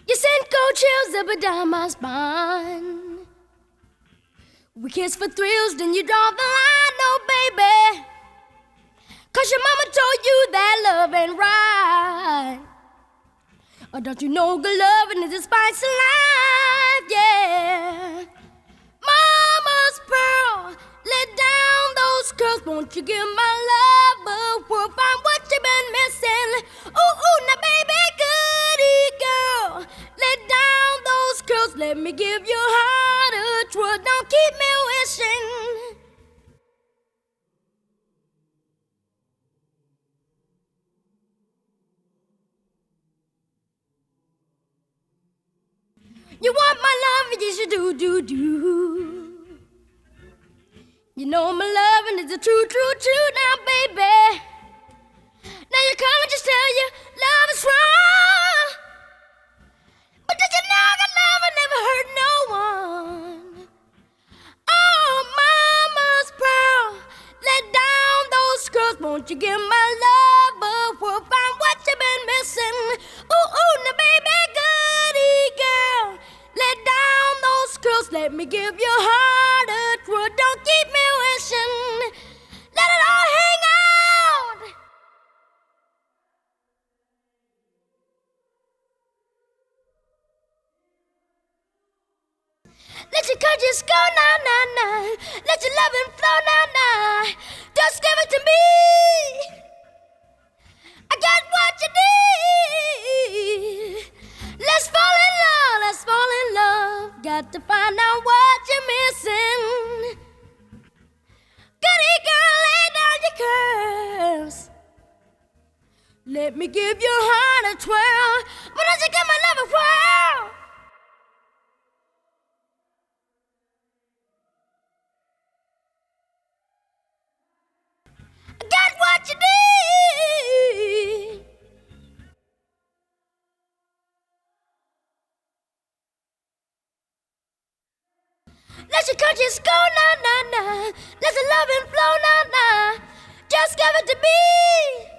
You send cold chills up and down my spine. We kiss for thrills, then you draw the line, oh baby. 'Cause your mama told you that love ain't right. Oh, don't you know good loving is a spice of life, yeah. Mama's pearl, let down those curls. Won't you give my love a whirl? Find what you've been missing. Ooh, ooh, now baby, goody girl, let down those curls. Let me give your heart a twirl. Don't keep me wishing. You want my love, yes you do. You know my loving is a true now, baby. Now you come and just tell you love is wrong. But did you know that love will never hurt no one? Oh, mama's pearl, let down those curls. Won't you give my love a whirl? Find what you've been missing. Ooh, ooh, now baby, goody girl, let down those curls. Let me give your heart a twirl. Don't keep me wishing. Let it all hang out. Let your conscience go, nah. Let your loving flow, nah. Just give it to me. I got what you need. Let's fall in love. Got to find out what you're missing. Goody girl, lay down your curls. Let me give your heart a twirl. But don't you give my love a whirl? I got what you need. Let your conscience go, nah. Let the loving flow, nah. Just give it to me.